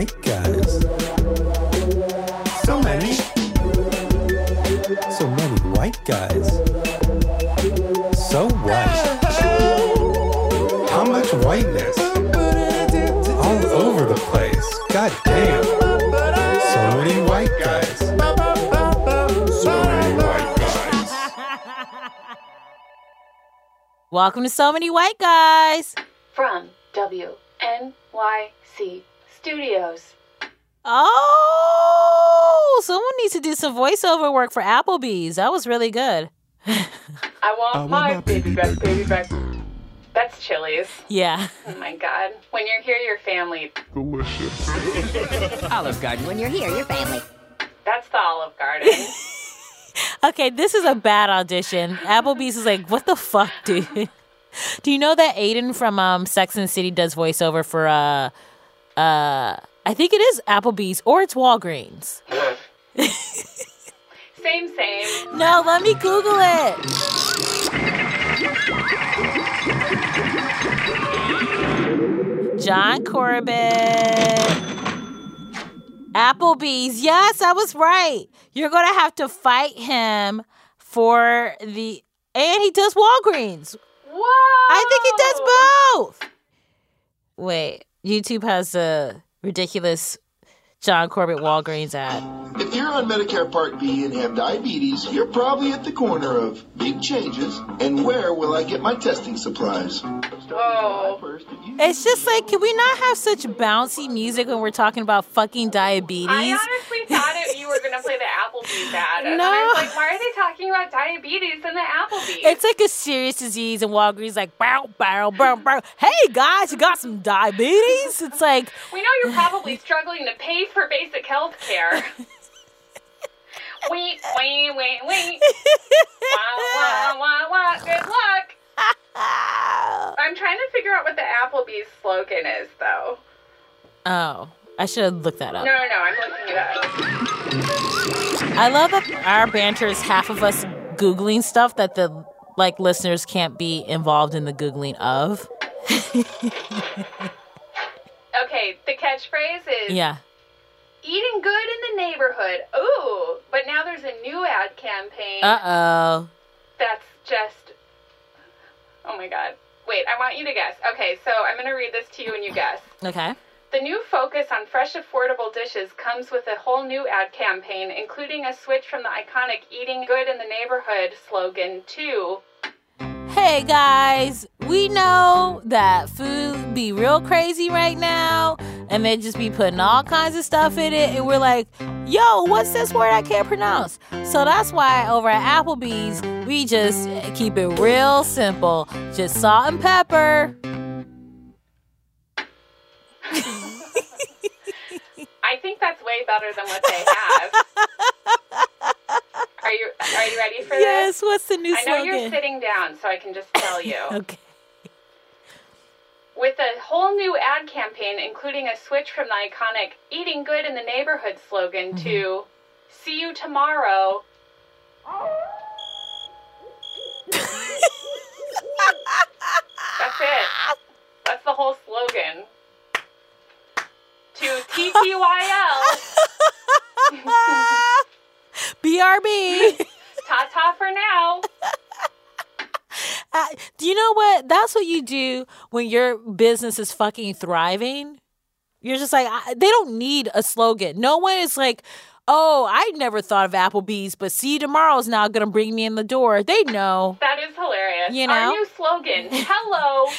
white guys. So many. So many white guys. So white. How much whiteness? All over the place. God damn. So many white guys. So many white guys. Welcome to So Many White Guys. From WNYC Studios. Oh, someone needs to do some voiceover work for Applebee's. That was really good. I want my baby back. That's Chili's. Yeah. Oh my God. When you're here, your family. Delicious. Olive Garden, when you're here, your family. That's the Olive Garden. Okay, this is a bad audition. Applebee's is like, what the fuck, dude? Do you know that Aiden from Sex and the City does voiceover for I think it is Applebee's or it's Walgreens. Same. No, let me Google it. John Corbett. Applebee's. Yes, I was right. You're going to have to fight him for the... And he does Walgreens. Whoa! I think he does both. Wait, YouTube has a ridiculous John Corbett Walgreens ad. If you're on Medicare Part B and have diabetes, you're probably at the corner of big changes and where will I get my testing supplies? Whoa. It's just like, can we not have such bouncy music when we're talking about fucking diabetes? I honestly thought you were going to play the Applebee's ad. And No. I was like, why are they talking about diabetes in the Applebee's? It's like a serious disease, and Walgreens like, bow, bow, bow, bow. Hey guys, you got some diabetes? It's like, we know you're probably struggling to pay for basic health care. Wait. Wah. Good luck. I'm trying to figure out what the Applebee's slogan is, though. oh, I should have looked that up. No, I'm looking it up. I love that our banter is half of us Googling stuff that the listeners can't be involved in the Googling of. Okay, the catchphrase is Yeah. eating good in the neighborhood. Ooh, but now there's a new ad campaign. Uh-oh. That's just... Oh my God. Wait, I want you to guess. Okay, so I'm going to read this to you and you guess. Okay. The new focus on fresh, affordable dishes comes with a whole new ad campaign, including a switch from the iconic eating good in the neighborhood slogan to... Hey guys, we know that food be real crazy right now, and they just be putting all kinds of stuff in it, and we're like, yo, what's this word I can't pronounce? So that's why over at Applebee's, we just keep it real simple. Just salt and pepper. I think that's way better than what they have. Are you ready for Yes, this? what's the new I know slogan? you're sitting down, so I can just tell you. Okay. With a whole new ad campaign, including a switch from the iconic eating good in the neighborhood slogan to see you tomorrow. That's it. That's the whole slogan. To TTYL. BRB. Ta-ta for now. Do you know what? That's what you do when your business is fucking thriving. You're just like, they don't need a slogan. No one is like, oh, I never thought of Applebee's, but see you tomorrow is now going to bring me in the door. They know. That is hilarious. You know? Our new slogan. Hello.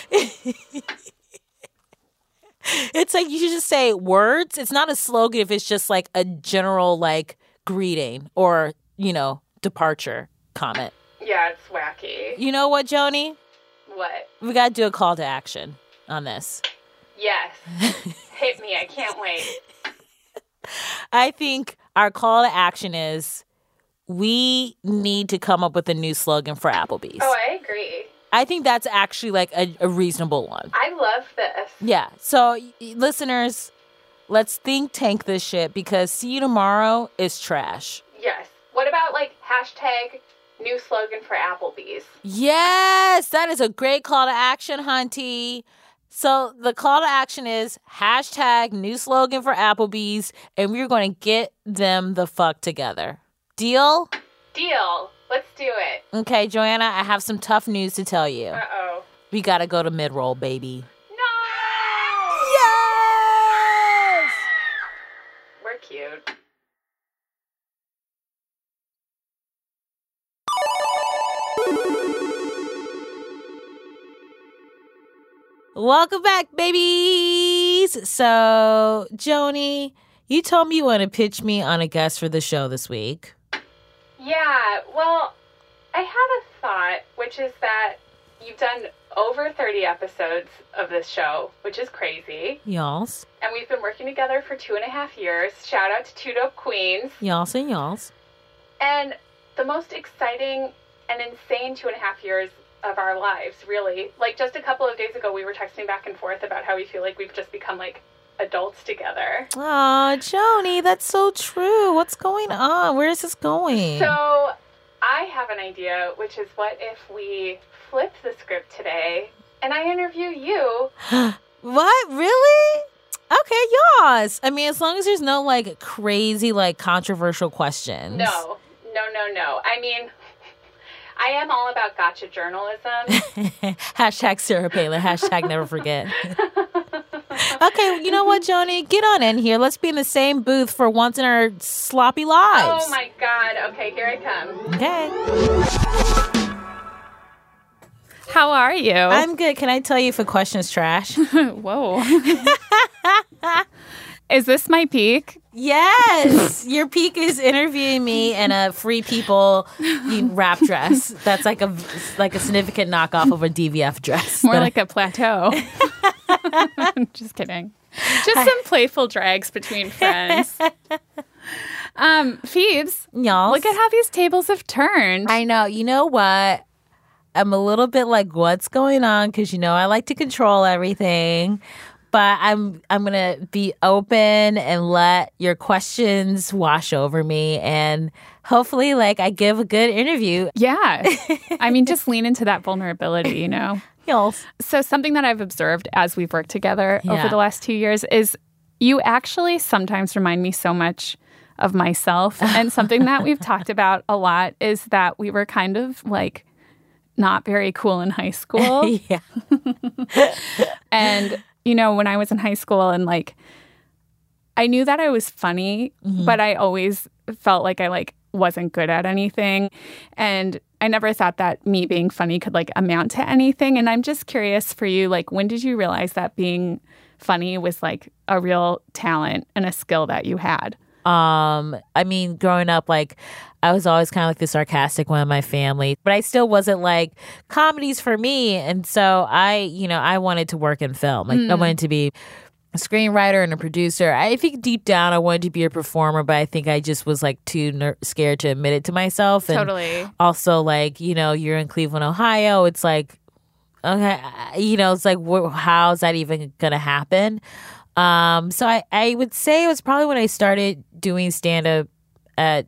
It's like you should just say words. It's not a slogan if it's just like a general like greeting or, departure comment. Yeah, it's wacky. You know what, Joni? What? We got to do a call to action on this. Yes. Hit me. I can't wait. I think our call to action is we need to come up with a new slogan for Applebee's. Oh, I agree. I think that's actually like a reasonable one. I love this. Yeah. So listeners, let's think tank this shit because see you tomorrow is trash. Yes. What about like hashtag new slogan for Applebee's? Yes, that is a great call to action, Hunty. So the call to action is hashtag new slogan for Applebee's, and we're going to get them the fuck together. Deal? Deal. Let's do it. Okay, Joanna, I have some tough news to tell you. Uh-oh. We got to go to mid-roll, baby. No! Yes! We're cute. Welcome back, babies. So, Joni, you told me you want to pitch me on a guest for the show this week. Yeah, well, I had a thought, which is that you've done over 30 episodes of this show, which is crazy. Y'alls. And we've been working together for 2.5 years. Shout out to Two Dope Queens. Y'alls and y'alls. And the most exciting and insane 2.5 years of our lives, really. Like, just a couple of days ago, we were texting back and forth about how we feel like we've just become, like, adults together. Aw, Joni, that's so true. What's going on? Where is this going? So, I have an idea, which is what if we flip the script today and I interview you? What? Really? Okay, yes. I mean, as long as there's no, like, crazy, like, controversial questions. No. I mean, I am all about gotcha journalism. Hashtag Sarah Palin. Hashtag never forget. Okay, you know what, Joni? Get on in here. Let's be in the same booth for once in our sloppy lives. Oh, my God. Okay, here I come. Okay. How are you? I'm good. Can I tell you if a question is trash? Whoa. Is this my peak? Yes. Your peak is interviewing me in a Free People wrap dress. That's like a significant knockoff of a DVF dress. More like a plateau. Just kidding. Just some playful drags between friends. Phoebes, Y'all. look at how these tables have turned. I know. You know what? I'm a little bit like, what's going on? Because, you know, I like to control everything. But I'm going to be open and let your questions wash over me. And hopefully, like, I give a good interview. Yeah. I mean, just lean into that vulnerability, you know? Yes. So something that I've observed as we've worked together over the last 2 years is you actually sometimes remind me so much of myself. And something that we've talked about a lot is that we were kind of like not very cool in high school. Yeah. And, you know, when I was in high school and like, I knew that I was funny, but I always felt like I like wasn't good at anything. And I never thought that me being funny could like amount to anything. And I'm just curious for you, like, when did you realize that being funny was like a real talent and a skill that you had? I mean, growing up, like, I was always kind of like the sarcastic one in my family, but I still wasn't like, comedy's for me. And so I wanted to work in film. Like, I wanted to be a screenwriter and a producer. I think deep down I wanted to be a performer, but I think I just was like too scared to admit it to myself. And Totally. also, like, you know, you're in Cleveland, Ohio. It's like, okay, you know, it's like, how's that even going to happen? So I would say it was probably when I started doing stand-up at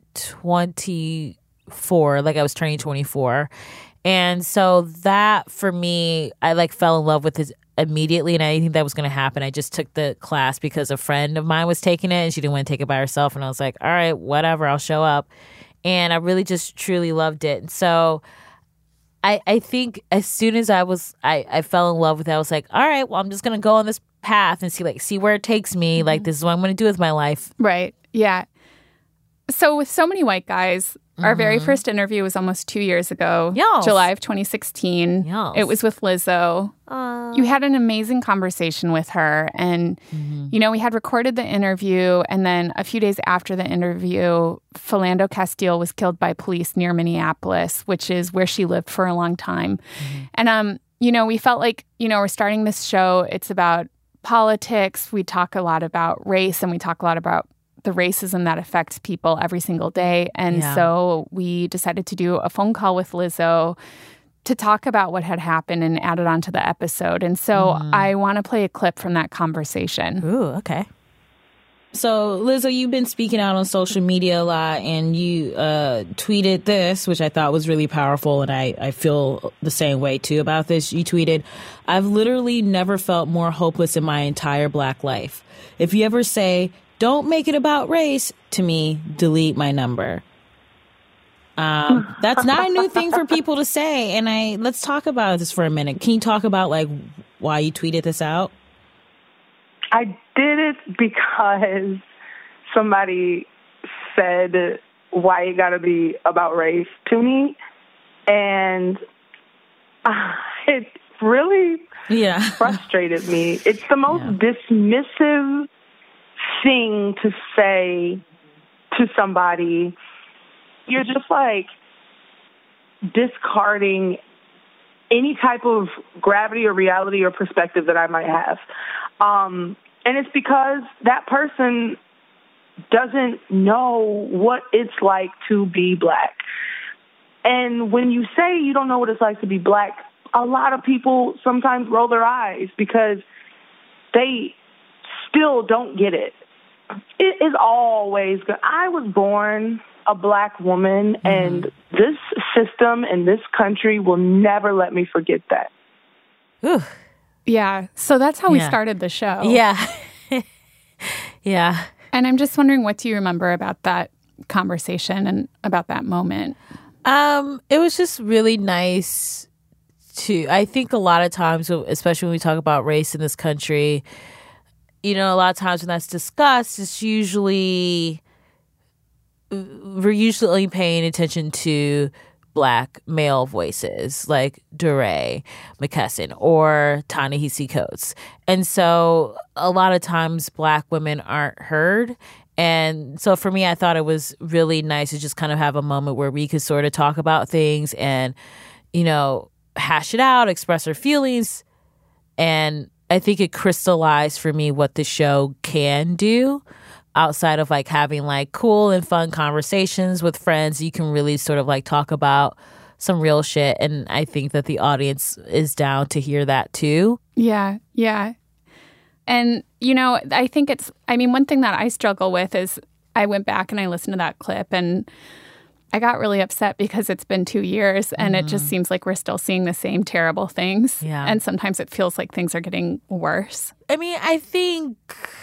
24, like I was turning 24. And so that, for me, I like fell in love with it immediately, and I didn't think that was going to happen. I just took the class because a friend of mine was taking it, and she didn't want to take it by herself. And I was like, all right, whatever, I'll show up. And I really just truly loved it. And so I think as soon as I fell in love with it, I was like, all right, well, I'm just going to go on this path and see where it takes me. Like, this is what I'm going to do with my life. Right. Yeah. So with So Many White Guys, our very first interview was almost 2 years ago, Yes. July of 2016. Yes. It was with Lizzo. You had an amazing conversation with her. And, you know, we had recorded the interview. And then a few days after the interview, Philando Castile was killed by police near Minneapolis, which is where she lived for a long time. And, you know, we felt like, you know, we're starting this show. It's about politics. We talk a lot about race, and we talk a lot about the racism that affects people every single day. And so we decided to do a phone call with Lizzo to talk about what had happened and add it onto the episode. And so I want to play a clip from that conversation. Ooh, okay. So, Lizzo, you've been speaking out on social media a lot, and you tweeted this, which I thought was really powerful, and I feel the same way, too, about this. You tweeted, "I've literally never felt more hopeless in my entire Black life. If you ever say, 'Don't make it about race,' to me, delete my number." That's not a new thing for people to say, and let's talk about this for a minute. Can you talk about, like, why you tweeted this out? I did it because somebody said, "Why it gotta be about race?" to me, and it really frustrated me. It's the most dismissive thing to say to somebody. You're just like discarding any type of gravity or reality or perspective that I might have. And it's because that person doesn't know what it's like to be Black. And when you say you don't know what it's like to be Black, a lot of people sometimes roll their eyes because they still don't get it. It is always good. I was born a Black woman, and this system and this country will never let me forget that. Ooh. Yeah. So that's how we started the show. Yeah. Yeah. And I'm just wondering, what do you remember about that conversation and about that moment? It was just really nice I think a lot of times, especially when we talk about race in this country, you know, a lot of times when that's discussed, we're usually only paying attention to Black male voices like DeRay McKesson or Ta-Nehisi Coates. And so a lot of times Black women aren't heard. And so for me, I thought it was really nice to just kind of have a moment where we could sort of talk about things and, you know, hash it out, express our feelings. And I think it crystallized for me what the show can do. Outside of like having like cool and fun conversations with friends, you can really sort of like talk about some real shit. And I think that the audience is down to hear that too. Yeah, yeah. And, you know, I think one thing that I struggle with is I went back and I listened to that clip and I got really upset because it's been 2 years and it just seems like we're still seeing the same terrible things. Yeah. And sometimes it feels like things are getting worse. I mean, I think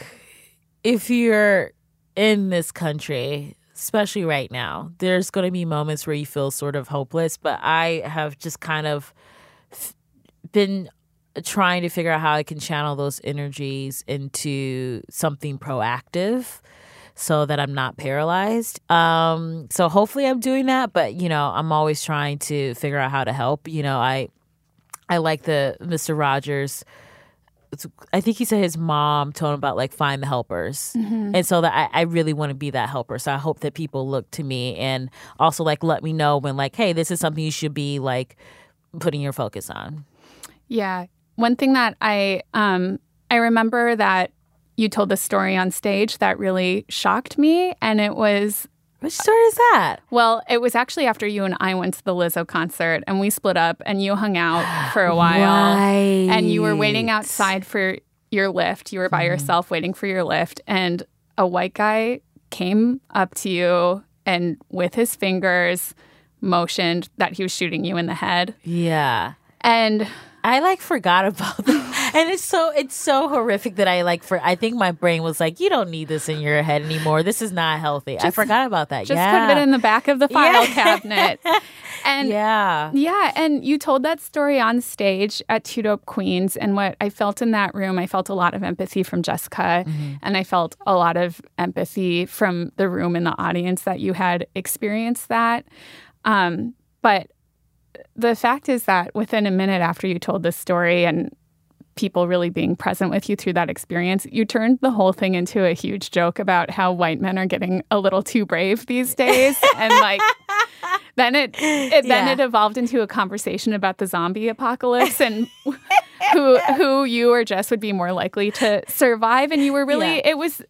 if you're in this country, especially right now, there's going to be moments where you feel sort of hopeless. But I have just kind of been trying to figure out how I can channel those energies into something proactive so that I'm not paralyzed. So hopefully I'm doing that. But, you know, I'm always trying to figure out how to help. You know, I like the Mr. Rogers. I think he said his mom told him about like find the helpers. And so that I really want to be that helper. So I hope that people look to me and also like let me know when like, hey, this is something you should be like putting your focus on. Yeah. One thing that I remember that you told the story on stage that really shocked me, and it was... Which story is that? Well, it was actually after you and I went to the Lizzo concert, and we split up, and you hung out for a while. Right. And you were waiting outside for your lift. You were by yourself waiting for your lift, and a white guy came up to you and with his fingers motioned that he was shooting you in the head. Yeah. And I like forgot about that. And it's so horrific that I think my brain was like, you don't need this in your head anymore. This is not healthy. I forgot about that. Just put it in the back of the file cabinet. And yeah. And you told that story on stage at Two Dope Queens. And what I felt in that room, I felt a lot of empathy from Jessica. And I felt a lot of empathy from the room and the audience that you had experienced that. But the fact is that within a minute after you told this story and people really being present with you through that experience, you turned the whole thing into a huge joke about how white men are getting a little too brave these days. And like, then it evolved into a conversation about the zombie apocalypse and who you or Jess would be more likely to survive. And you were really,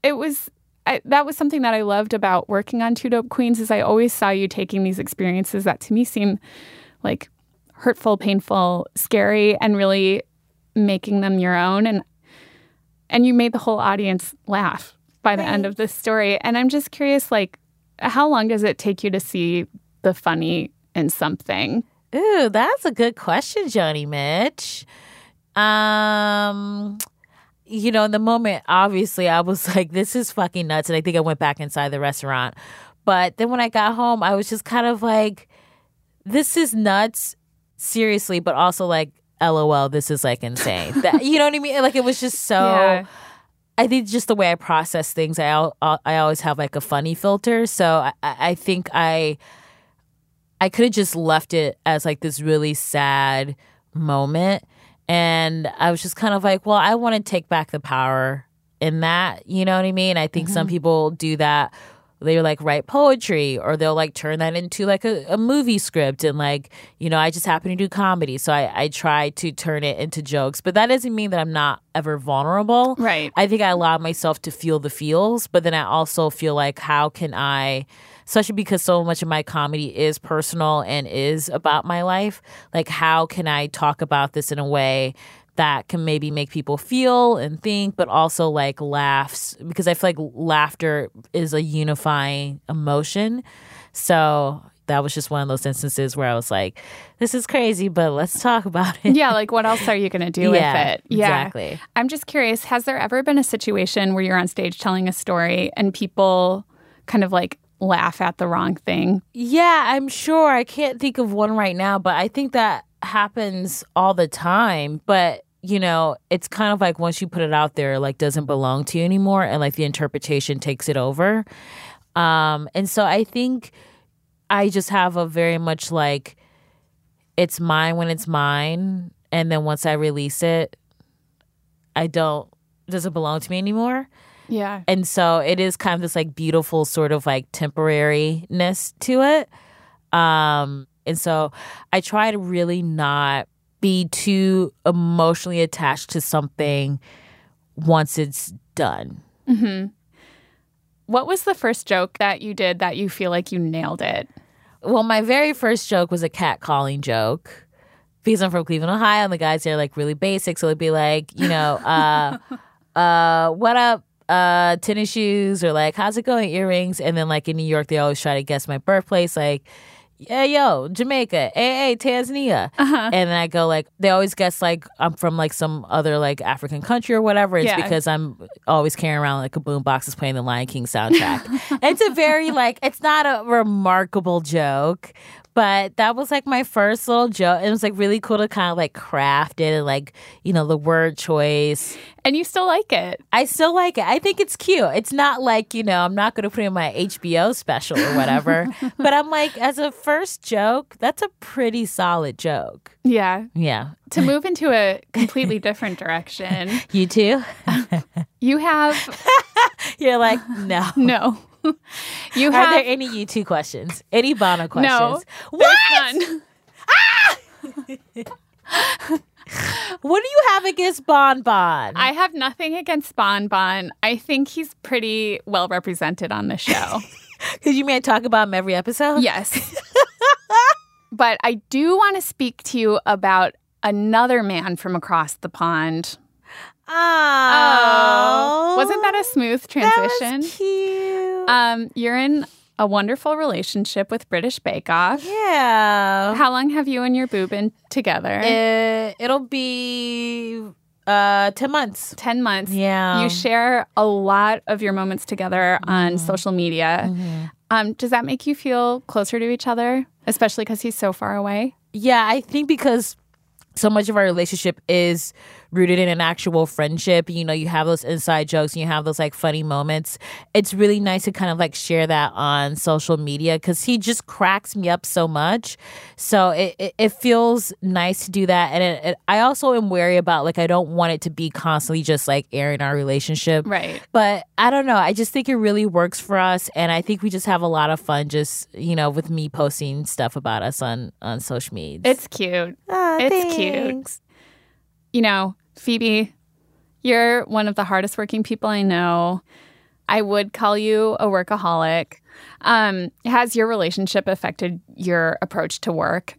that was something that I loved about working on Two Dope Queens is I always saw you taking these experiences that to me seem like hurtful, painful, scary, and really making them your own. And you made the whole audience laugh. by the end of this story. And I'm just curious, like, how long does it take you to see the funny in something? Ooh, that's a good question, Joni Mitch. You know, in the moment, obviously, I was like, this is fucking nuts. And I think I went back inside the restaurant. But then when I got home, I was just kind of like, this is nuts, seriously, but also like, LOL, this is like insane. You know what I mean? Like, it was just so... Yeah. I think just the way I process things, I always have like a funny filter. So I think I could have just left it as like this really sad moment. And I was just kind of like, well, I want to take back the power in that. You know what I mean? I think some people do that. They like write poetry, or they'll like turn that into like a movie script. And like, you know, I just happen to do comedy. So I try to turn it into jokes. But that doesn't mean that I'm not ever vulnerable. Right. I think I allow myself to feel the feels. But then I also feel like, how can I, especially because so much of my comedy is personal and is about my life, like how can I talk about this in a way that can maybe make people feel and think, but also like laughs, because I feel like laughter is a unifying emotion. So that was just one of those instances where I was like, this is crazy, but let's talk about it. Yeah, like what else are you going to do with it? Yeah, exactly. I'm just curious, has there ever been a situation where you're on stage telling a story and people kind of like laugh at the wrong thing? Yeah, I'm sure. I can't think of one right now, but I think that happens all the time. But you know, it's kind of like once you put it out there, like doesn't belong to you anymore, and like the interpretation takes it over. And so I think I just have a very much like, it's mine when it's mine, and then once I release it, it doesn't belong to me anymore. Yeah. And so it is kind of this like beautiful sort of like temporariness to it. And so I try to really not be too emotionally attached to something once it's done. Mm-hmm. What was the first joke that you did that you feel like you nailed it? Well, my very first joke was a catcalling joke, because I'm from Cleveland, Ohio, and the guys there are like really basic. So it'd be like, you know, what up, tennis shoes, or like, how's it going, earrings? And then like in New York, they always try to guess my birthplace, like, yeah, yo, Jamaica, hey, Tanzania. And then I go like, they always guess like I'm from like some other like African country or whatever. It's because I'm always carrying around like a boombox that's playing the Lion King soundtrack. It's a very like, it's not a remarkable joke, but that was like my first little joke. It was like really cool to kind of like craft it and like, you know, the word choice. And you still like it. I still like it. I think it's cute. It's not like, you know, I'm not going to put it in my HBO special or whatever. But I'm like, as a first joke, that's a pretty solid joke. Yeah. Yeah. To move into a completely different direction. You too? You have... You're like, no. No. Are there any U2 questions? Any Bono questions? No. What? None. What do you have against Bon Bon? I have nothing against Bon Bon. I think he's pretty well represented on the show. Because you may talk about him every episode? Yes. But I do want to speak to you about another man from across the pond. Oh. Wasn't that a smooth transition? That was cute. You're in a wonderful relationship with British Bake Off. Yeah. How long have you and your boo been together? It'll be 10 months. 10 months. Yeah. You share a lot of your moments together on social media. Mm-hmm. Does that make you feel closer to each other, especially because he's so far away? Yeah, I think because so much of our relationship is rooted in an actual friendship. You know, you have those inside jokes and you have those like funny moments. It's really nice to kind of like share that on social media because he just cracks me up so much. So it feels nice to do that. And I also am wary about like, I don't want it to be constantly just like airing our relationship. Right. But I don't know. I just think it really works for us. And I think we just have a lot of fun just, you know, with me posting stuff about us on social media. It's cute. It's Thanks. cute. You know, Phoebe, you're one of the hardest working people I know. I would call you a workaholic. Has your relationship affected your approach to work?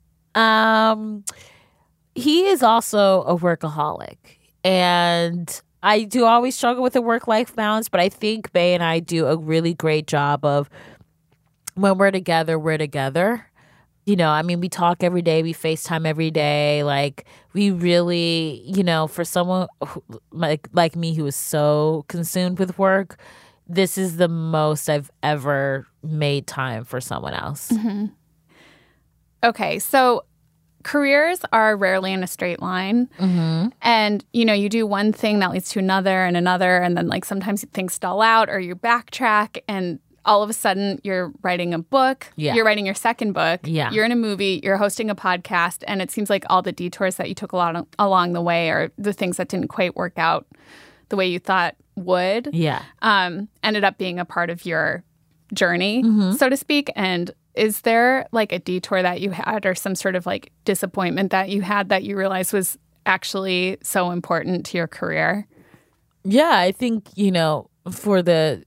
He is also a workaholic. And I do always struggle with the work-life balance, but I think Bay and I do a really great job of when we're together, we're together. You know, I mean, we talk every day, we FaceTime every day. Like, we really, you know, for someone like me who is so consumed with work, this is the most I've ever made time for someone else. Mm-hmm. Okay, so careers are rarely in a straight line. Mm-hmm. And, you know, you do one thing that leads to another, and then, like, sometimes things stall out or you backtrack, and all of a sudden you're writing a book. Yeah. You're writing your second book. Yeah. You're in a movie. You're hosting a podcast. And it seems like all the detours that you took along the way are the things that didn't quite work out the way you thought would. Yeah. Ended up being a part of your journey, Mm-hmm. so to speak. And is there like a detour that you had or some sort of like disappointment that you had that you realized was actually so important to your career? Yeah, I think, you know, for the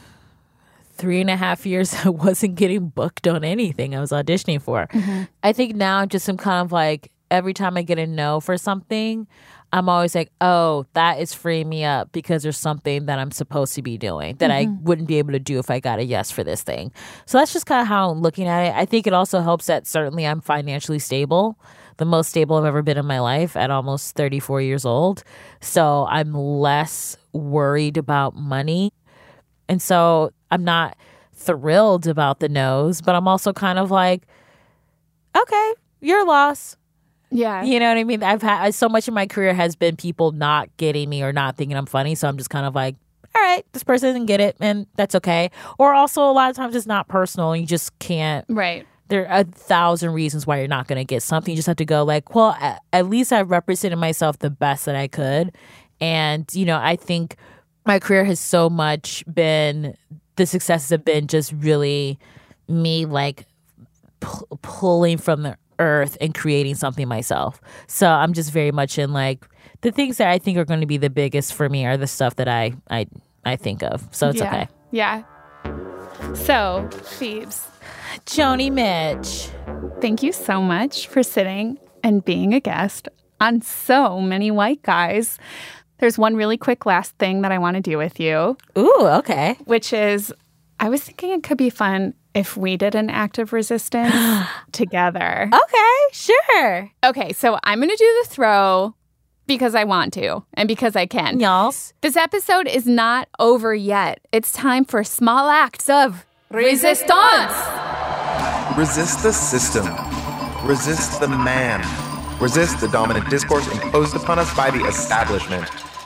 3.5 years I wasn't getting booked on anything I was auditioning for. Mm-hmm. I think now just I'm kind of like, every time I get a no for something, I'm always like, oh, that is freeing me up because there's something that I'm supposed to be doing that I wouldn't be able to do if I got a yes for this thing. So that's just kind of how I'm looking at it. I think it also helps that certainly I'm financially stable, the most stable I've ever been in my life at almost 34 years old. So I'm less worried about money. And so I'm not thrilled about the no's, but I'm also kind of like, okay, your loss. Yeah. You know what I mean? I've had so much in my career has been people not getting me or not thinking I'm funny. So I'm just kind of like, all right, this person didn't get it and that's okay. Or also a lot of times it's not personal. You just can't. Right. There are 1,000 reasons why you're not going to get something. You just have to go like, well, at least I represented myself the best that I could. And, you know, I think my career has so much been, the successes have been just really me like pulling from the earth and creating something myself. So I'm just very much in like the things that I think are going to be the biggest for me are the stuff that I think of. So it's okay. Yeah. So, Phoebes. Joni Mitch. Thank you so much for sitting and being a guest on So Many White Guys. There's one really quick last thing that I want to do with you. Ooh, okay. Which is, I was thinking it could be fun if we did an act of resistance together. Okay, sure. Okay, so I'm going to do the throw because I want to and because I can. Yes. This episode is not over yet. It's time for small acts of resistance. Resist the system. Resist the man. Resist the dominant discourse imposed upon us by the establishment.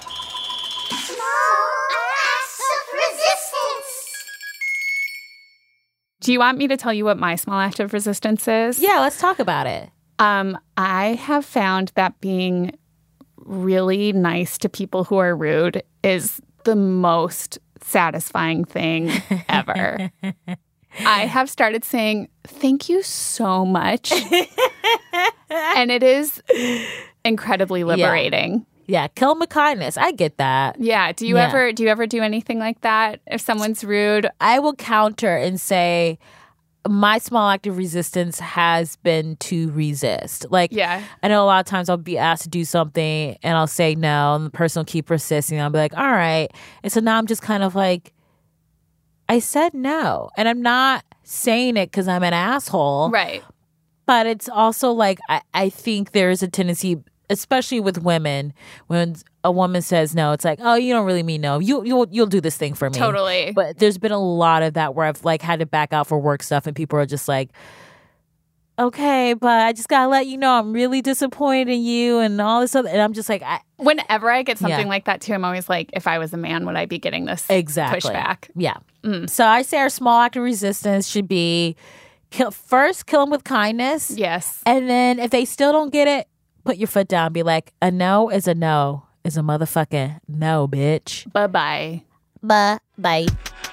Do you want me to tell you what my small act of resistance is? Yeah, let's talk about it. I have found that being really nice to people who are rude is the most satisfying thing ever. I have started saying, thank you so much. And it is incredibly liberating. Yeah, kill them with kindness. I get that. Yeah. Do you ever do anything like that? If someone's rude, I will counter and say my small act of resistance has been to resist. Like, yeah. I know a lot of times I'll be asked to do something and I'll say no, and the person will keep persisting. I'll be like, all right. And so now I'm just kind of like, I said no. And I'm not saying it because I'm an asshole. Right. But it's also like, I think there is a tendency, especially with women, when a woman says no, it's like, oh, you don't really mean no. You'll do this thing for me. Totally. But there's been a lot of that where I've like had to back out for work stuff and people are just like, okay, but I just gotta let you know I'm really disappointed in you and all this other. And I'm just like, whenever I get something like that too, I'm always like, if I was a man, would I be getting this pushback? Yeah. So I say our small act of resistance should be first kill them with kindness. Yes. And then if they still don't get it, put your foot down. Be like, a no is a no. Is a motherfucking no, bitch. Bye-bye. Bye-bye.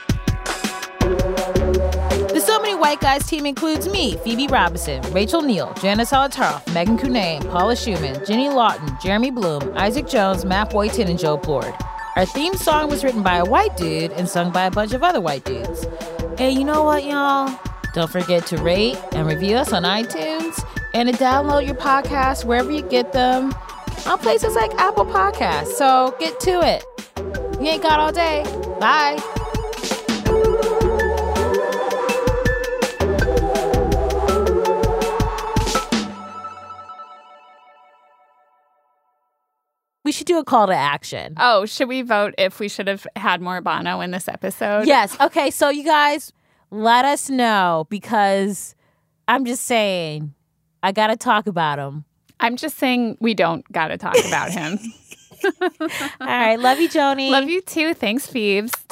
The So Many White Guys team includes me, Phoebe Robinson, Rachel Neal, Janice Holataroff, Megan Cunane, Paula Schumann, Jenny Lawton, Jeremy Bloom, Isaac Jones, Matt Boyton, and Joe Plord. Our theme song was written by a white dude and sung by a bunch of other white dudes. And you know what, y'all? Don't forget to rate and review us on iTunes and to download your podcast wherever you get them. on places like Apple Podcasts. So get to it. You ain't got all day. Bye. We should do a call to action. Oh, should we vote if we should have had more Bono in this episode? Yes. Okay, so you guys, let us know, because I'm just saying, I got to talk about him. I'm just saying we don't got to talk about him. All right. Love you, Joni. Love you too. Thanks, Phoebes.